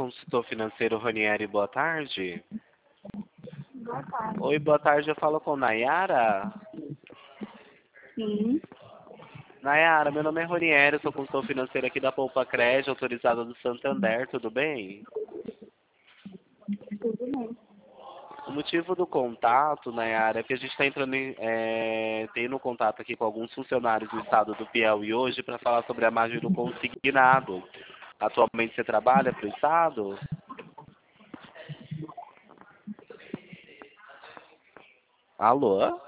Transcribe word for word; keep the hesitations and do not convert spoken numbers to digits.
consultor financeiro Ranieri, boa tarde. Boa tarde. Oi, boa tarde, eu falo com Nayara. Sim. Nayara, meu nome é Ranieri, eu sou consultor financeiro aqui da Poupa Crédito, autorizada do Santander, tudo bem? Tudo bem. O motivo do contato, Nayara, é que a gente está entrando em, é, tendo contato aqui com alguns funcionários do estado do Piauí hoje para falar sobre a margem do consignado. Atualmente você trabalha para o estado? Alô?